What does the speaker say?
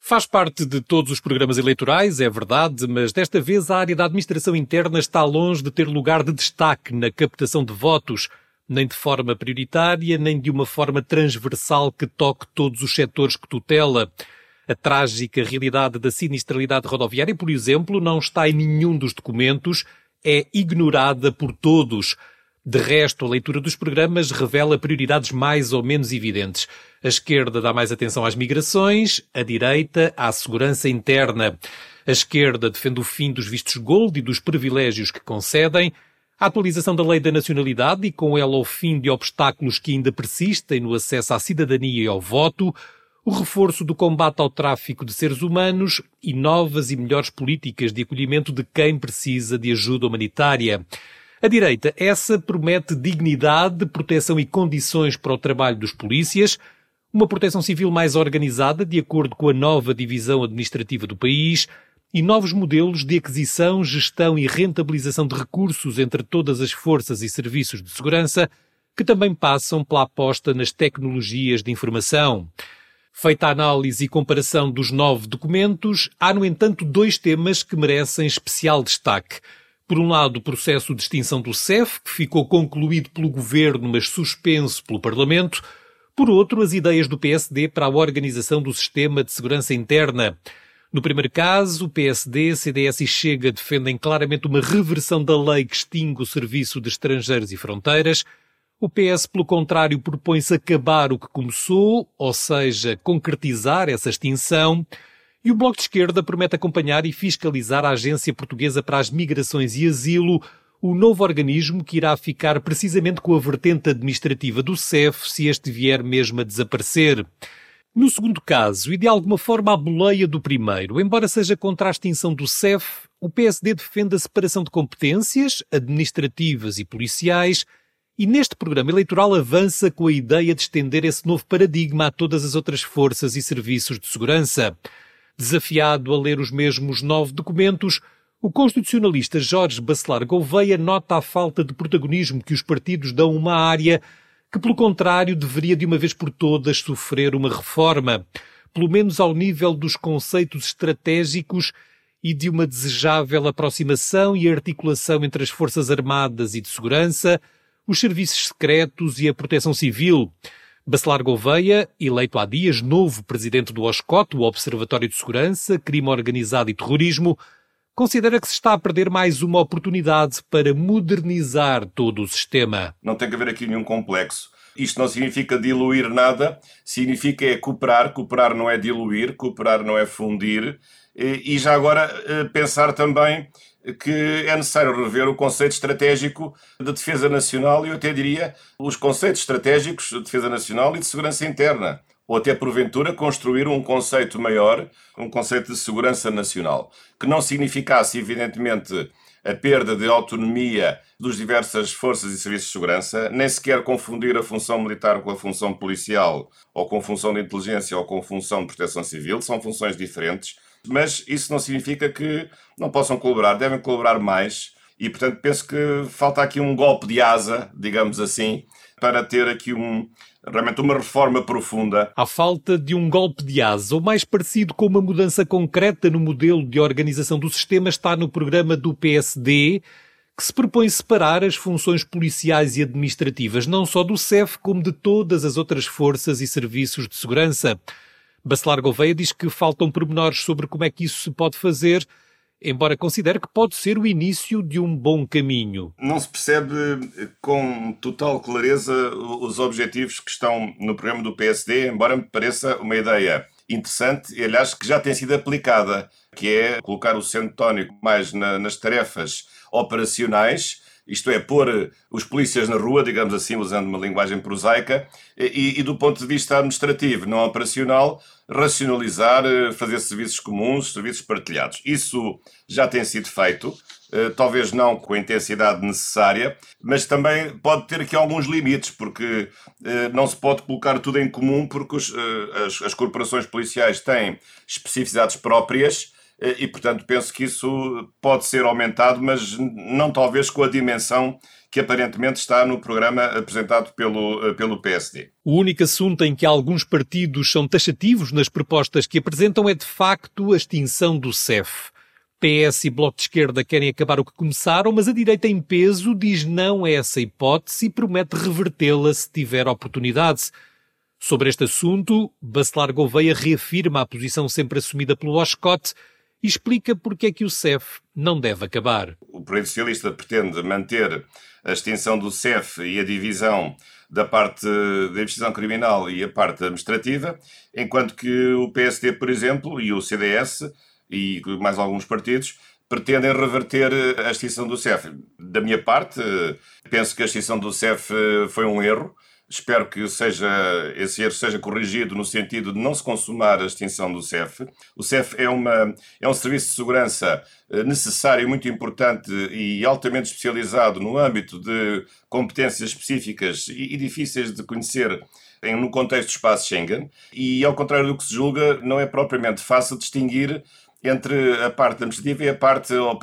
Faz parte de todos os programas eleitorais, é verdade, mas desta vez a área da administração interna está longe de ter lugar de destaque na captação de votos, nem de forma prioritária, nem de uma forma transversal que toque todos os setores que tutela. A trágica realidade da sinistralidade rodoviária, por exemplo, não está em nenhum dos documentos, é ignorada por todos. De resto, a leitura dos programas revela prioridades mais ou menos evidentes. A esquerda dá mais atenção às migrações, a direita à segurança interna. A esquerda defende o fim dos vistos gold e dos privilégios que concedem, a atualização da lei da nacionalidade e com ela o fim de obstáculos que ainda persistem no acesso à cidadania e ao voto, o reforço do combate ao tráfico de seres humanos e novas e melhores políticas de acolhimento de quem precisa de ajuda humanitária. A direita, essa promete dignidade, proteção e condições para o trabalho dos polícias, uma proteção civil mais organizada de acordo com a nova divisão administrativa do país e novos modelos de aquisição, gestão e rentabilização de recursos entre todas as forças e serviços de segurança, que também passam pela aposta nas tecnologias de informação. Feita a análise e comparação dos 9 documentos, há, no entanto, 2 temas que merecem especial destaque. Por um lado, o processo de extinção do CEF, que ficou concluído pelo Governo, mas suspenso pelo Parlamento. Por outro, as ideias do PSD para a organização do sistema de segurança interna. No primeiro caso, o PSD, CDS e Chega defendem claramente uma reversão da lei que extingue o Serviço de Estrangeiros e Fronteiras. O PS, pelo contrário, propõe-se acabar o que começou, ou seja, concretizar essa extinção. E o Bloco de Esquerda promete acompanhar e fiscalizar a Agência Portuguesa para as Migrações e Asilo, o novo organismo que irá ficar precisamente com a vertente administrativa do CEF se este vier mesmo a desaparecer. No segundo caso, e de alguma forma à boleia do primeiro, embora seja contra a extinção do CEF, o PSD defende a separação de competências administrativas e policiais e neste programa eleitoral avança com a ideia de estender esse novo paradigma a todas as outras forças e serviços de segurança. Desafiado a ler os mesmos 9 documentos, o constitucionalista Jorge Bacelar Gouveia nota a falta de protagonismo que os partidos dão a uma área que, pelo contrário, deveria de uma vez por todas sofrer uma reforma, pelo menos ao nível dos conceitos estratégicos e de uma desejável aproximação e articulação entre as Forças Armadas e de Segurança, os serviços secretos e a proteção civil. Bacelar Gouveia, eleito há dias novo presidente do OSCOT, o Observatório de Segurança, Crime Organizado e Terrorismo, considera que se está a perder mais uma oportunidade para modernizar todo o sistema. Não tem que haver aqui nenhum complexo. Isto não significa diluir nada, significa é cooperar. Cooperar não é diluir, cooperar não é fundir. E já agora pensar também que é necessário rever o conceito estratégico de defesa nacional e eu até diria os conceitos estratégicos de defesa nacional e de segurança interna. Ou até, porventura, construir um conceito maior, um conceito de segurança nacional, que não significasse, evidentemente, a perda de autonomia das diversas forças e serviços de segurança, nem sequer confundir a função militar com a função policial, ou com a função de inteligência, ou com a função de proteção civil, são funções diferentes, mas isso não significa que não possam colaborar, devem colaborar mais, e, portanto, penso que falta aqui um golpe de asa, digamos assim, para ter aqui realmente uma reforma profunda. À falta de um golpe de asa, ou mais parecido com uma mudança concreta no modelo de organização do sistema, está no programa do PSD, que se propõe separar as funções policiais e administrativas, não só do CEF, como de todas as outras forças e serviços de segurança. Bacelar Gouveia diz que faltam pormenores sobre como é que isso se pode fazer, embora considere que pode ser o início de um bom caminho. Não se percebe com total clareza os objetivos que estão no programa do PSD, embora me pareça uma ideia interessante e, aliás, que já tem sido aplicada, que é colocar o centro tónico mais nas tarefas operacionais, isto é, pôr os polícias na rua, digamos assim, usando uma linguagem prosaica, e do ponto de vista administrativo, não operacional, racionalizar, fazer serviços comuns, serviços partilhados. Isso já tem sido feito, talvez não com a intensidade necessária, mas também pode ter aqui alguns limites, porque não se pode colocar tudo em comum, porque as corporações policiais têm especificidades próprias e, portanto, penso que isso pode ser aumentado, mas não talvez com a dimensão que aparentemente está no programa apresentado pelo PSD. O único assunto em que alguns partidos são taxativos nas propostas que apresentam é, de facto, a extinção do CEF. PS e Bloco de Esquerda querem acabar o que começaram, mas a direita em peso diz não a essa hipótese e promete revertê-la se tiver oportunidade. Sobre este assunto, Bacelar Gouveia reafirma a posição sempre assumida pelo Oscote e explica porque é que o CEF não deve acabar. O Partido Socialista pretende manter a extinção do CEF e a divisão da parte da investigação criminal e a parte administrativa, enquanto que o PSD, por exemplo, e o CDS e mais alguns partidos pretendem reverter a extinção do CEF. Da minha parte, penso que a extinção do CEF foi um erro. Espero que esse erro seja corrigido no sentido de não se consumar a extinção do CEF. O CEF é um serviço de segurança necessário e muito importante e altamente especializado no âmbito de competências específicas e difíceis de conhecer no contexto do espaço Schengen. E, ao contrário do que se julga, não é propriamente fácil distinguir entre a parte administrativa e a parte